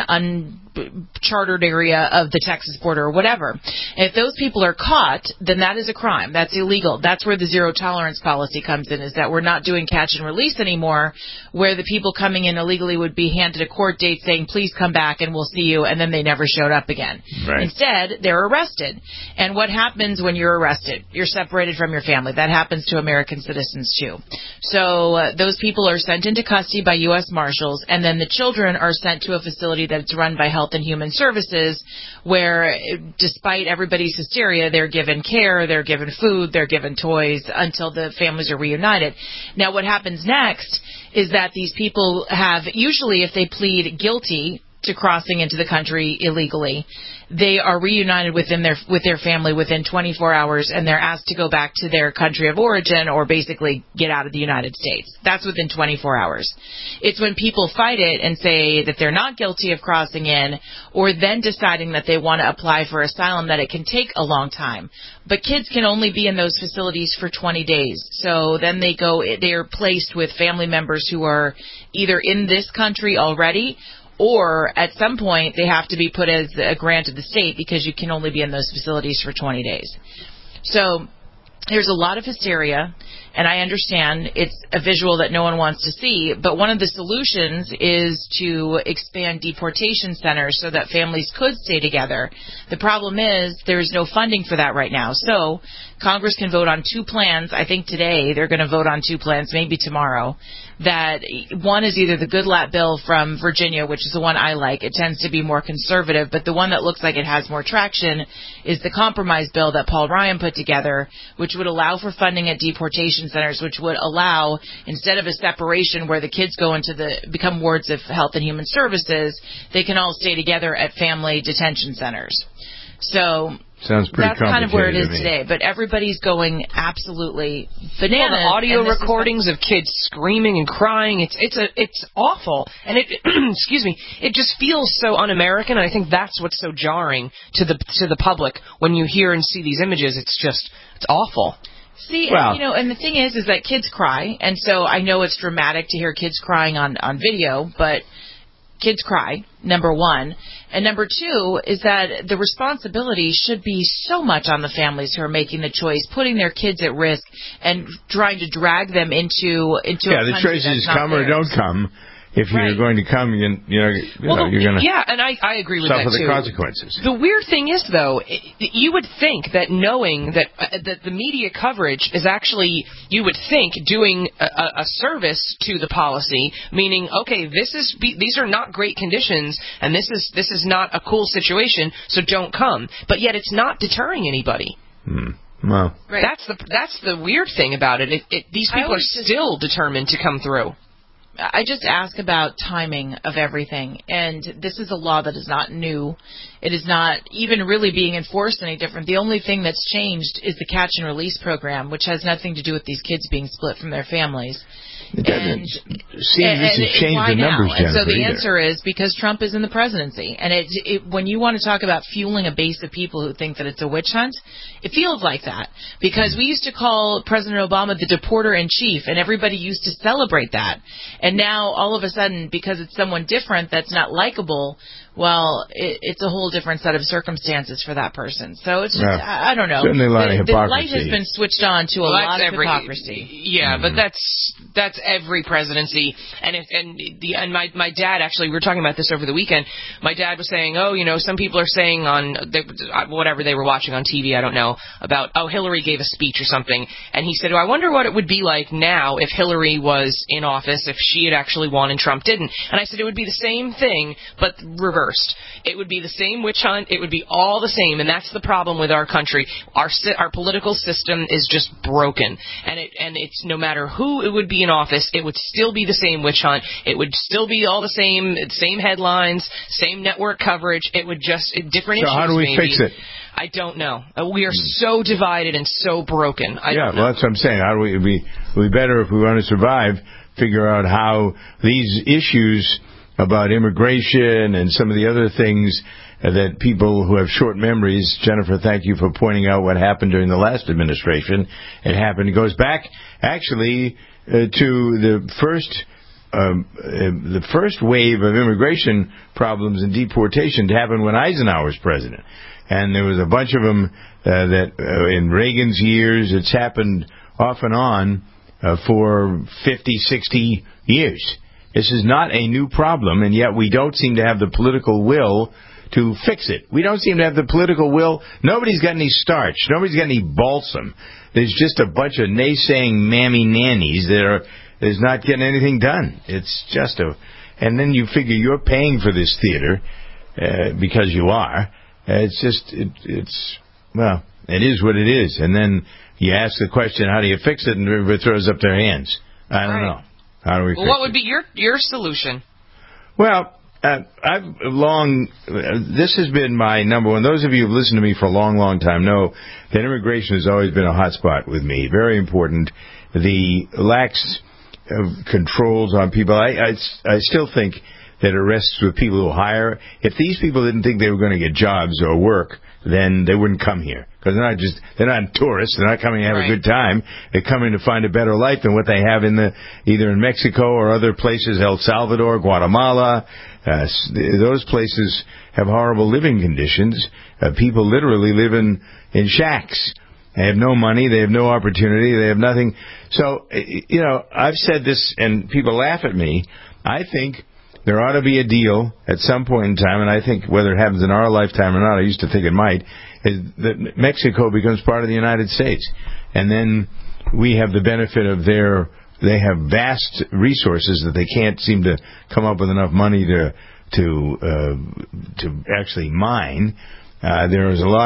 an uncharted area of the Texas border or whatever. And if those people are caught, then that is a crime. That's illegal. That's where the zero tolerance policy comes in, is that we're not doing catch and release anymore, where the people coming in illegally would be handed a court date saying, please come back and we'll see you, and then they never showed up again. Right. Instead, they're arrested. And what happens when you're arrested? You're separated from your family. That happens to American citizens too. So uh, those people are sent into custody by U S Marshals, and then the children are sent to a facility that's run by Health and Human Services, where despite everybody's hysteria, they're given care, they're given food, they're given toys until the families are reunited. Now what happens next is that these people have, usually if they plead guilty to crossing into the country illegally, they are reunited within their with their family within twenty-four hours, and they're asked to go back to their country of origin or basically get out of the United States. That's within twenty-four hours. It's when people fight it and say that they're not guilty of crossing in, or then deciding that they want to apply for asylum, that it can take a long time. But kids can only be in those facilities for twenty days. So then they go, they're placed with family members who are either in this country already, or at some point they have to be put as a grant of the state, because you can only be in those facilities for twenty days. So there's a lot of hysteria, and I understand it's a visual that no one wants to see, but one of the solutions is to expand deportation centers so that families could stay together. The problem is there's no funding for that right now. So Congress can vote on two plans. I think today they're going to vote on two plans, maybe tomorrow. That one is either the Goodlatte bill from Virginia, which is the one I like. It tends to be more conservative, but the one that looks like it has more traction is the compromise bill that Paul Ryan put together, which which would allow for funding at deportation centers, which would allow, instead of a separation where the kids go into the, become wards of Health and Human Services, they can all stay together at family detention centers. So sounds pretty that's kind of where it is to me. today. But everybody's going absolutely bananas. Well, the audio and this recordings of kids screaming and crying, it's it's a it's awful. And it excuse me, it just feels so un-American, and I think that's what's so jarring to the to the public when you hear and see these images. It's just it's awful. See, Well- and, you know, and the thing is, is that kids cry, and so I know it's dramatic to hear kids crying on, on video, but kids cry, number one. And number two is that the responsibility should be so much on the families who are making the choice, putting their kids at risk and trying to drag them into into Yeah, a the country choice that's is not come or theirs. don't come. If you're Right. going to come, you, can, you know, you Well, know, the- you're going to yeah, and I, I agree with suffer that too. the consequences. The weird thing is, though, it, you would think that knowing that uh, that the media coverage is actually, you would think, doing a, a a service to the policy, meaning, okay, this is these are not great conditions, and this is this is not a cool situation, so don't come. But yet, it's not deterring anybody. Hmm. Well, Right. That's the that's the weird thing about it. It, it these I people are always just- still determined to come through. I just ask about timing of everything, and this is a law that is not new. It is not even really being enforced any different. The only thing that's changed is the catch and release program, which has nothing to do with these kids being split from their families. it doesn't And- seem and, this has and changed why the numbers, now? And so Jennifer, the either. answer is because Trump is in the presidency. And it, it, when you want to talk about fueling a base of people who think that it's a witch hunt, it feels like that. Because we used to call President Obama the deporter-in-chief, and everybody used to celebrate that. And now, all of a sudden, because it's someone different that's not likable, well, it, it's a whole different set of circumstances for that person. So it's just, Yeah. I, I don't know. Certainly a lot the, of the light hypocrisy. has been switched on to a Well, lot that's of every- hypocrisy. Yeah, but that's that's every presidency, and if, and the and my my dad actually, we were talking about this over the weekend. My dad was saying, oh, you know, some people are saying on they, whatever they were watching on T V, I don't know, about oh Hillary gave a speech or something, and he said, oh, I wonder what it would be like now if Hillary was in office, if she had actually won and Trump didn't. And I said it would be the same thing, but reversed. It would be the same witch hunt. It would be all the same, and that's the problem with our country. Our si- our political system is just broken, and it and it's no matter who it would be in office, it would still be the same witch hunt. It would still be all the same, same headlines, same network coverage. It would just different So issues. how do we maybe. fix it? I don't know. Uh, We are so divided and so broken. I yeah, don't know. well, that's what I'm saying. How do we? It'd be, it'd be better if we want to survive. Figure out how these issues about immigration and some of the other things that people who have short memories. Jennifer, thank you for pointing out what happened during the last administration. It happened. It goes back actually uh, to the first. Um, uh, the first wave of immigration problems and deportation happened when Eisenhower was president. And there was a bunch of them uh, that uh, in Reagan's years, it's happened off and on uh, for fifty, sixty years. This is not a new problem, and yet we don't seem to have the political will to fix it. We don't seem to have the political will. Nobody's got any starch. Nobody's got any balsam. There's just a bunch of naysaying mammy nannies that are is not getting anything done. It's just a... And then you figure you're paying for this theater uh, because you are. Uh, it's just... It, it's... Well, it is what it is. And then you ask the question, how do you fix it? And everybody throws up their hands. I don't Right. know. How do we Well, fix what it? would be your your solution? Well, uh, I've long, uh, this has been my number one. Those of you who've listened to me for a long, long time know that immigration has always been a hot spot with me. Very important. The lax of controls on people. I, I, I still think that it rests with people who hire. If these people didn't think they were going to get jobs or work, then they wouldn't come here. Because they're not just, they're not tourists. They're not coming to have Right. a good time. They're coming to find a better life than what they have in the, either in Mexico or other places, El Salvador, Guatemala. Uh, those places have horrible living conditions. Uh, people literally live in, in shacks. They have no money. They have no opportunity. They have nothing. So, you know, I've said this, and people laugh at me. I think there ought to be a deal at some point in time, and I think whether it happens in our lifetime or not, I used to think it might, is that Mexico becomes part of the United States. And then we have the benefit of their, they have vast resources that they can't seem to come up with enough money to, to, uh, to actually mine. Uh, there is a lot of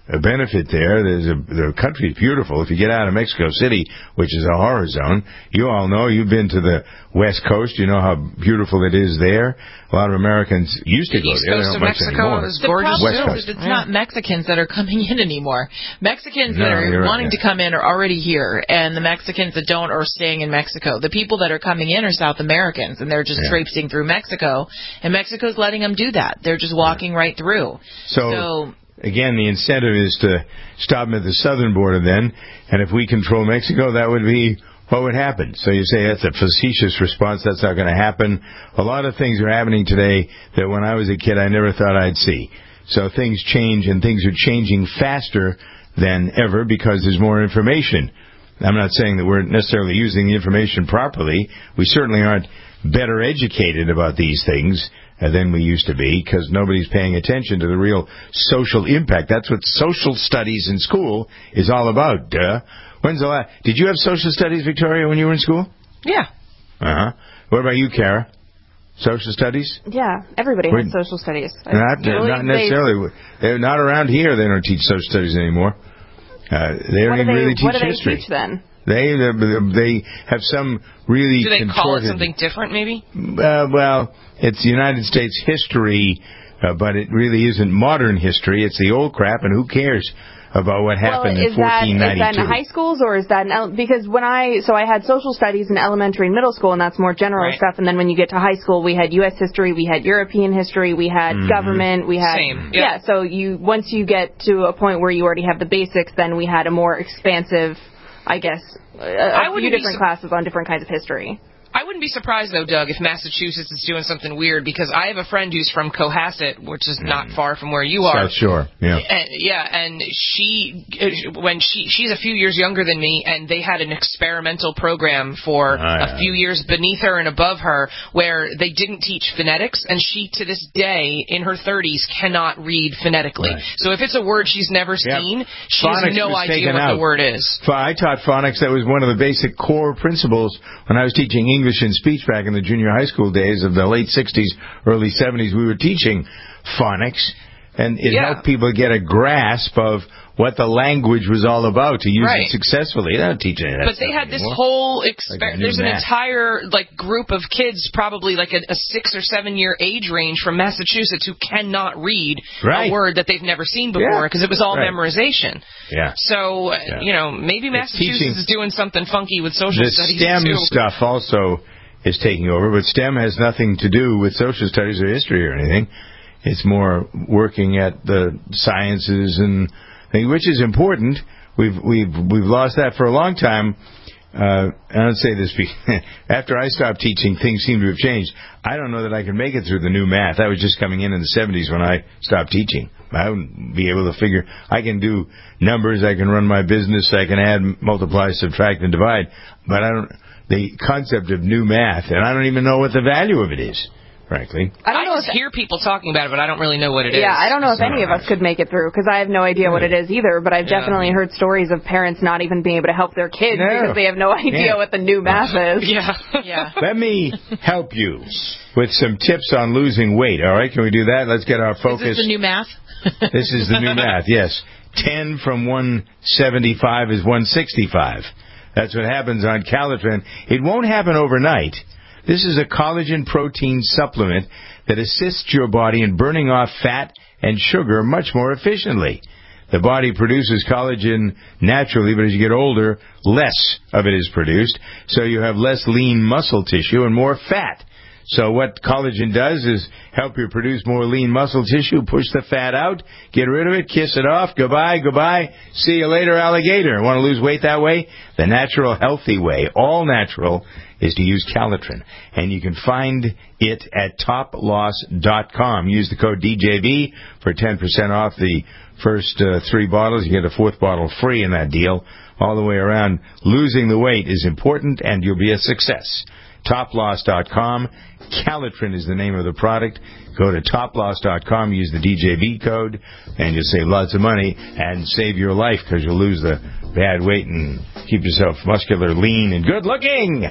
a benefit there. There's a, the country's beautiful. If you get out of Mexico City, which is a horror zone, you all know, you've been to the West Coast, you know how beautiful it is there. A lot of Americans used to the go East there. Coast They don't of much Mexico anymore. is gorgeous. West The problem Coast. is it's not Mexicans that are coming in anymore. Mexicans No, that are you're right, wanting yeah. to come in are already here, and the Mexicans that don't are staying in Mexico. The people that are coming in are South Americans, and they're just Yeah. traipsing through Mexico, and Mexico's letting them do that. They're just walking yeah. right through. So, so again, the incentive is to stop them at the southern border then, and if we control Mexico, that would be what would happen. So you say that's a facetious response, that's not going to happen. A lot of things are happening today that when I was a kid I never thought I'd see. So things change, and things are changing faster than ever because there's more information. I'm not saying that we're necessarily using the information properly. We certainly aren't better educated about these things uh, than we used to be because nobody's paying attention to the real social impact. That's what social studies in school is all about. Duh. When's the last? Did you have social studies, Victoria, when you were in school? Yeah. Uh-huh. What about you, Kara? Social studies? Yeah, everybody Wait, has social studies. Not, really, not necessarily. They, they're not around here. They don't teach social studies anymore. Uh, they don't even they, really teach what do history. They teach then? They they have some really Do they contorted, call it something different, maybe? Uh, well, it's United States history, uh, but it really isn't modern history. It's the old crap, and who cares about what happened well, in fourteen ninety-two? Is that in high schools, or is that in ele- because when I so I had social studies in elementary and middle school, and that's more general right. stuff. And then when you get to high school, we had U S history, we had European history, we had mm-hmm. government, we had Same. Yeah. yeah. So you once you get to a point where you already have the basics, then we had a more expansive, I guess, a, a few different su- classes on different kinds of history. I wouldn't be surprised, though, Doug, if Massachusetts is doing something weird, because I have a friend who's from Cohasset, which is not far from where you are. South Shore, yeah. And, yeah, and she, when she, she's a few years younger than me, and they had an experimental program for ah, a few years beneath her and above her, where they didn't teach phonetics, and she, to this day, in her thirties, cannot read phonetically. Right. So if it's a word she's never yep. seen, she phonics has no idea what out. the word is. I taught phonics. That was one of the basic core principles when I was teaching English English and speech back in the junior high school days of the late sixties, early seventies. We were teaching phonics, and it yeah. helped people get a grasp of what the language was all about to use right. it successfully. They don't teach any of that But they had anymore. this whole exper- like there's an math. entire like group of kids, probably like a, a six or seven year age range from Massachusetts, who cannot read right. a word that they've never seen before because yeah. it was all right. memorization. Yeah. So yeah. you know, maybe Massachusetts teaching, is doing something funky with social the studies STEM too. stuff also is taking over, but STEM has nothing to do with social studies or history or anything. It's more working at the sciences and things, which is important. We've we've we've lost that for a long time. Uh, I don't say this because after I stopped teaching, things seem to have changed. I don't know that I can make it through the new math. I was just coming in in the seventies when I stopped teaching. I wouldn't be able to figure. I can do numbers. I can run my business. I can add, multiply, subtract, and divide. But I don't. The concept of new math, and I don't even know what the value of it is, frankly. I don't know I just if hear people talking about it, but I don't really know what it yeah, is. Yeah, I don't know if so, any of us could make it through, because I have no idea what it is either, but I've yeah. definitely heard stories of parents not even being able to help their kids no. because they have no idea yeah. what the new math is. Yeah, yeah. Let me help you with some tips on losing weight, all right? Can we do that? Let's get our focus. Is this the new math? This is the new math, yes. ten from one seventy-five is one sixty-five. That's what happens on Calitrin. It won't happen overnight. This is a collagen protein supplement that assists your body in burning off fat and sugar much more efficiently. The body produces collagen naturally, but as you get older, less of it is produced, so you have less lean muscle tissue and more fat. So what collagen does is help you produce more lean muscle tissue, push the fat out, get rid of it, kiss it off, goodbye, goodbye, see you later, alligator. Want to lose weight that way? The natural, healthy way, all natural, is to use Calitrin. And you can find it at top loss dot com. Use the code D J V for ten percent off the first uh, three bottles. You get a fourth bottle free in that deal. All the way around, losing the weight is important, and you'll be a success. top loss dot com. Calitrin is the name of the product. Go to top loss dot com, use the D J V code, and you'll save lots of money and save your life because you'll lose the bad weight and keep yourself muscular, lean, and good looking.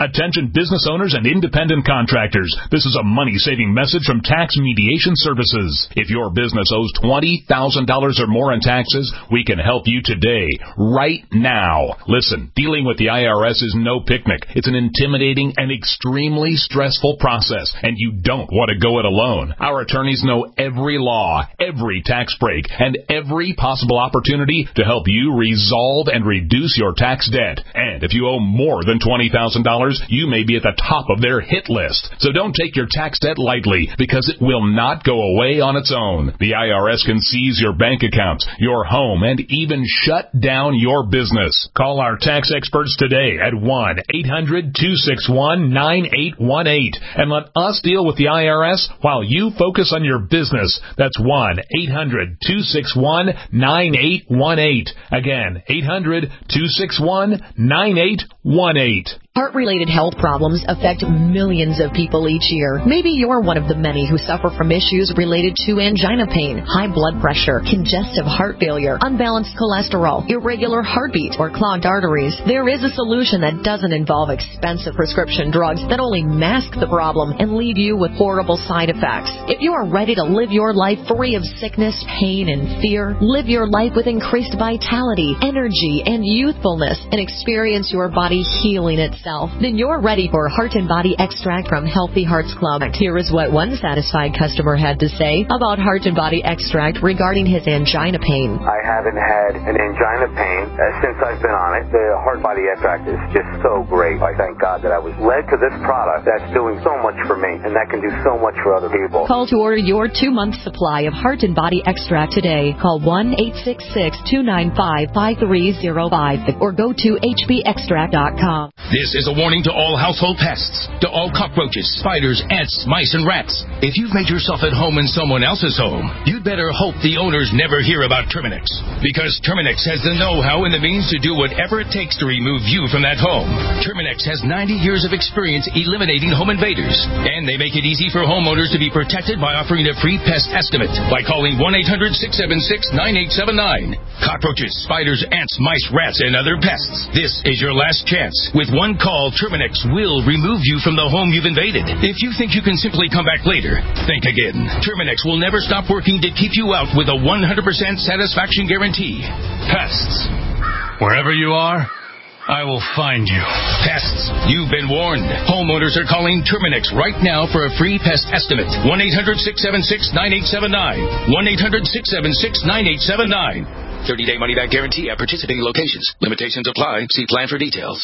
Attention business owners and independent contractors. This is a money-saving message from Tax Mediation Services. If your business owes twenty thousand dollars or more in taxes, we can help you today, right now. Listen, dealing with the I R S is no picnic. It's an intimidating and extremely stressful process, and you don't want to go it alone. Our attorneys know every law, every tax break, and every possible opportunity to help you resolve and reduce your tax debt. And if you owe more than twenty thousand dollars, you may be at the top of their hit list. So don't take your tax debt lightly, because it will not go away on its own. The I R S can seize your bank accounts, your home, and even shut down your business. Call our tax experts today at one eight hundred two six one nine eight one eight and let us deal with the I R S while you focus on your business. That's one eight hundred two six one nine eight one eight. Again, eight hundred two six one nine eight one eight. Heart-related health problems affect millions of people each year. Maybe you're one of the many who suffer from issues related to angina pain, high blood pressure, congestive heart failure, unbalanced cholesterol, irregular heartbeat, or clogged arteries. There is a solution that doesn't involve expensive prescription drugs that only mask the problem and leave you with horrible side effects. If you are ready to live your life free of sickness, pain, and fear, live your life with increased vitality, energy, and youthfulness, and experience your body healing itself, then you're ready for Heart and Body Extract from Healthy Hearts Club. Here is what one satisfied customer had to say about Heart and Body Extract regarding his angina pain. I haven't had an angina pain uh, since I've been on it. The Heart Body Extract is just so great. I thank God that I was led to this product that's doing so much for me, and that can do so much for other people. Call to order your two-month supply of Heart and Body Extract today. Call one eight six six two nine five five three zero five or go to h b extract dot com. This is a warning to all household pests, to all cockroaches, spiders, ants, mice, and rats. If you've made yourself at home in someone else's home, you'd better hope the owners never hear about Terminix, because Terminix has the know-how and the means to do whatever it takes to remove you from that home. Terminix has ninety years of experience eliminating home invaders, and they make it easy for homeowners to be protected by offering a free pest estimate by calling one eight hundred six seven six nine eight seven nine. Cockroaches, spiders, ants, mice, rats, and other pests. This is your last chance. With one call, Terminix will remove you from the home you've invaded. If you think you can simply come back later, think again. Terminix will never stop working to keep you out with a one hundred percent satisfaction guarantee. Pests. Wherever you are, I will find you. Pests, you've been warned. Homeowners are calling Terminix right now for a free pest estimate. one eight hundred six seven six nine eight seven nine. one eight hundred six seven six nine eight seven nine. thirty-day money-back guarantee at participating locations. Limitations apply. See plan for details.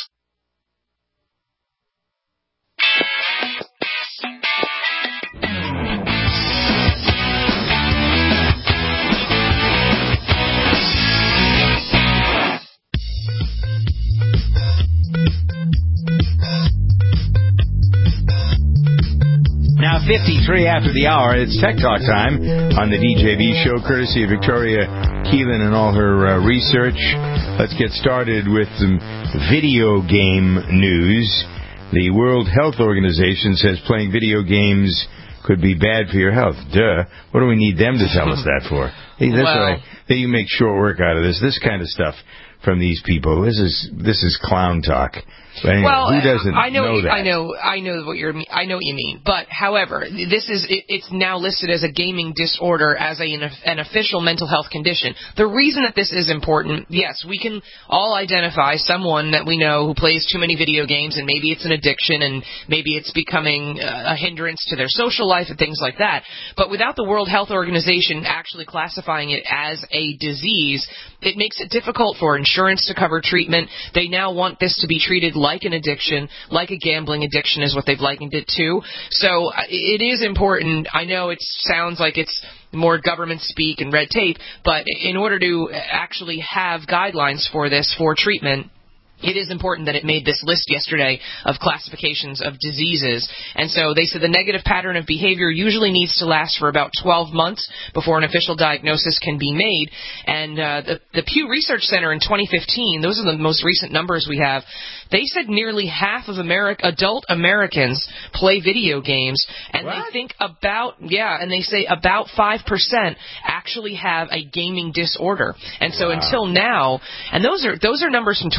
Now, fifty-three after the hour, it's Tech Talk time on the D J V show, courtesy of Victoria Keelan and all her uh, research. Let's get started with some video game news. The World Health Organization says playing video games could be bad for your health. Duh. What do we need them to tell us that for? Hey, that's well, what I, they make short work out of this. This kind of stuff from these people. This is this is clown talk. But anyway, well, who doesn't I know, know that? I know, I know what you're. I know what you mean. But however, this is it, it's now listed as a gaming disorder, as a, an, an official mental health condition. The reason that this is important, yes, we can all identify someone that we know who plays too many video games, and maybe it's an addiction, and maybe it's becoming a hindrance to their social life and things like that. But without the World Health Organization actually classifying it as a disease, it makes it difficult for insurance to cover treatment. They now want this to be treated like an addiction, like a gambling addiction is what they've likened it to. So it is important. I know it sounds like it's more government speak and red tape, but in order to actually have guidelines for this, for treatment, it is important that it made this list yesterday of classifications of diseases. And so they said the negative pattern of behavior usually needs to last for about twelve months before an official diagnosis can be made. And uh, the, the Pew Research Center in twenty fifteen, those are the most recent numbers we have, they said nearly half of Ameri- adult Americans play video games. And what? They think about, yeah, and they say about five percent actually have a gaming disorder. And so wow. Until now, and those are those are numbers from twenty fifteen.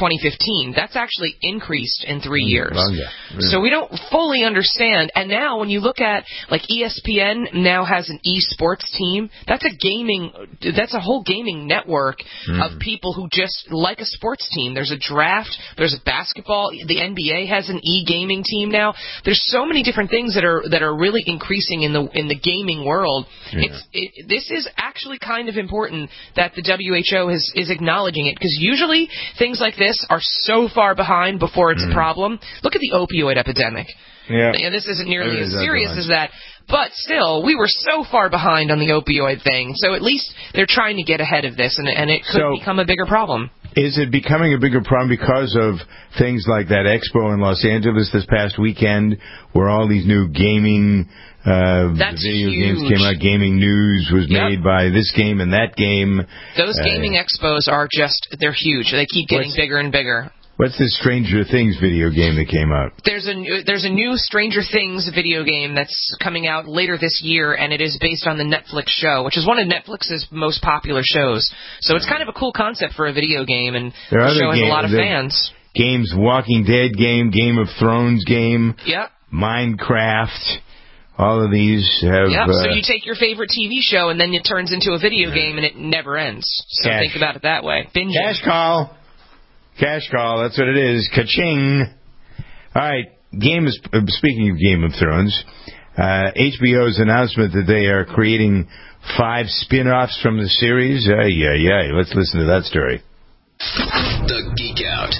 team. That's actually increased in three years. Yeah. Yeah. So we don't fully understand. And now when you look at, like, E S P N now has an esports team. That's a gaming, that's a whole gaming network mm. of people who just like a sports team. There's a draft. There's a basketball. The N B A has an e-gaming team now. There's so many different things that are that are really increasing in the in the gaming world. Yeah. It's it, this is actually kind of important that the W H O is is acknowledging it, because usually things like this are so far behind before it's mm. a problem. Look at the opioid epidemic. Yeah. And this isn't nearly as serious as that. But still, we were so far behind on the opioid thing. So at least they're trying to get ahead of this, and, and it could so, become a bigger problem. Is it becoming a bigger problem because of things like that expo in Los Angeles this past weekend, where all these new gaming uh, That's video huge. games came out? Gaming news was yep. made by this game and that game. Those uh, gaming expos are just, they're huge. They keep getting bigger and bigger. What's this Stranger Things video game that came out? There's a new, there's a new Stranger Things video game that's coming out later this year, and it is based on the Netflix show, which is one of Netflix's most popular shows. So it's kind of a cool concept for a video game, and there the show has game, a lot of there, fans. Games, Walking Dead game, Game of Thrones game, yep. Minecraft. All of these have... Yep, uh, so you take your favorite T V show, and then it turns into a video game, and it never ends. So cash. think about it that way. Binge Cash call. Cash call, that's what it is. Ka-ching. All right, Game is, uh, speaking of Game of Thrones, uh, H B O's announcement that they are creating five spin-offs from the series. Uh, yeah, yeah. Let's listen to that story. The Geek Out.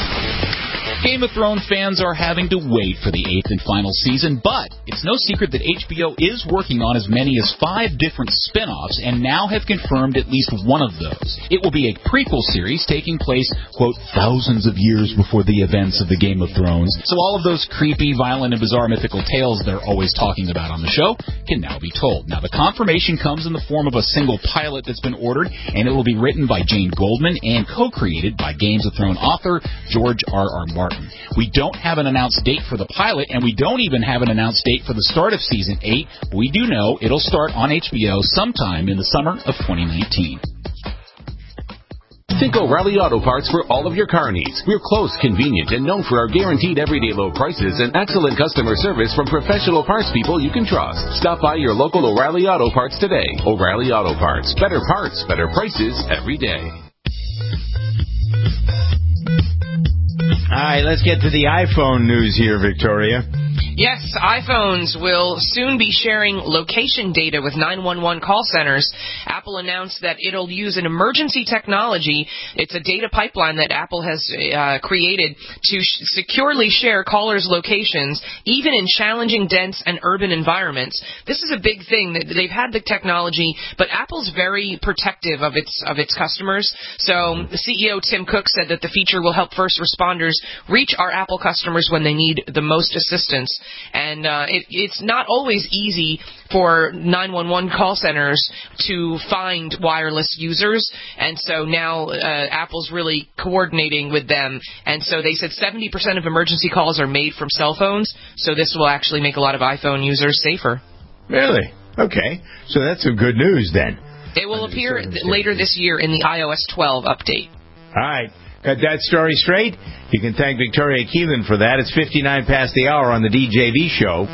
Game of Thrones fans are having to wait for the eighth and final season, but it's no secret that H B O is working on as many as five different spin-offs and now have confirmed at least one of those. It will be a prequel series taking place, quote, thousands of years before the events of the Game of Thrones. So all of those creepy, violent, and bizarre mythical tales they're always talking about on the show can now be told. Now, the confirmation comes in the form of a single pilot that's been ordered, and it will be written by Jane Goldman and co-created by Games of Thrones author George R R. Martin. We don't have an announced date for the pilot, and we don't even have an announced date for the start of Season eight, but we do know it'll start on H B O sometime in the summer of twenty nineteen. Think O'Reilly Auto Parts for all of your car needs. We're close, convenient, and known for our guaranteed everyday low prices and excellent customer service from professional parts people you can trust. Stop by your local O'Reilly Auto Parts today. O'Reilly Auto Parts. Better parts, better prices every day. All right, let's get to the iPhone news here, Victoria. Yes, iPhones will soon be sharing location data with nine one one call centers. Apple announced that it'll use an emergency technology. It's a data pipeline that Apple has uh, created to sh- securely share callers' locations, even in challenging, dense, and urban environments. This is a big thing. They've had the technology, but Apple's very protective of its of its customers. So the C E O, Tim Cook, said that the feature will help first responders reach our Apple customers when they need the most assistance. And uh, it, it's not always easy for nine one one call centers to find wireless users. And so now uh, Apple's really coordinating with them. And so they said seventy percent of emergency calls are made from cell phones. So this will actually make a lot of iPhone users safer. Really? Okay. So that's some good news then. It will appear th- later this year in the i O S twelve update. All right. Got that story straight? You can thank Victoria Keelan for that. It's fifty-nine past the hour on the D J V show.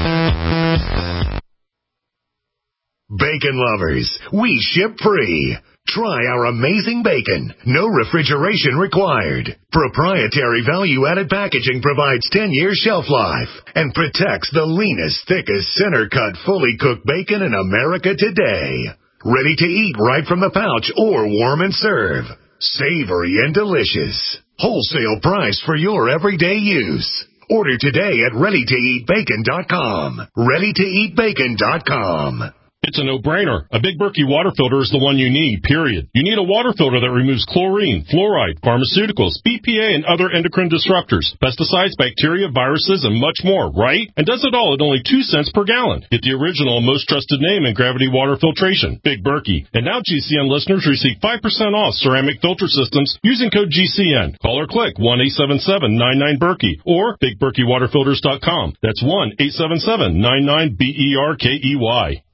Bacon lovers, we ship free. Try our amazing bacon. No refrigeration required. Proprietary value-added packaging provides ten-year shelf life and protects the leanest, thickest, center-cut, fully cooked bacon in America today. Ready to eat right from the pouch or warm and serve. Savory and delicious. Wholesale price for your everyday use. Order today at ready to eat bacon dot com. ready to eat bacon dot com. It's a no-brainer. A Big Berkey water filter is the one you need, period. You need a water filter that removes chlorine, fluoride, pharmaceuticals, B P A, and other endocrine disruptors, pesticides, bacteria, viruses, and much more, right? And does it all at only two cents per gallon. Get the original and most trusted name in gravity water filtration, Big Berkey. And now G C N listeners receive five percent off ceramic filter systems using code G C N. Call or click one eight seven seven nine nine Berkey or big berkey water filters dot com. That's one eight seven seven nine nine B E R K E Y.